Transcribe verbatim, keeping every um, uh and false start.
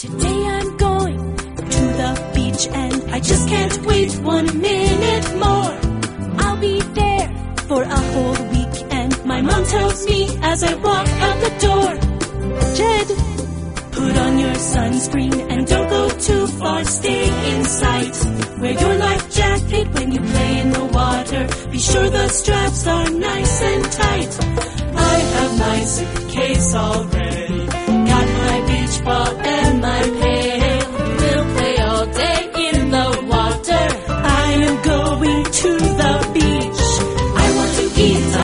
Today I'm going to the beach and I just can't wait one minute more. I'll be there for a whole week and my mom tells me as I walk out the door, Jed, put on your sunscreen and don't go too far, stay in sight. Wear your life jacket when you play in the water, be sure the straps are nice and tight. I have my suitcase all ready.